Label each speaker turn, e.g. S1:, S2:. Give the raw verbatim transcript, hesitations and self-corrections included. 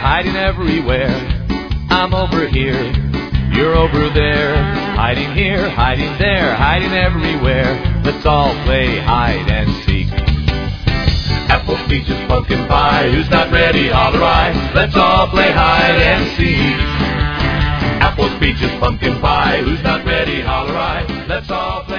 S1: hiding everywhere. I'm over here, you're over there. Hiding here, hiding there, hiding everywhere. Let's all play hide and seek. Apples, peaches, pumpkin pie, who's not ready, holler I. Let's all play hide and seek. Apples, peaches, pumpkin pie, who's not ready, holler I. Let's all play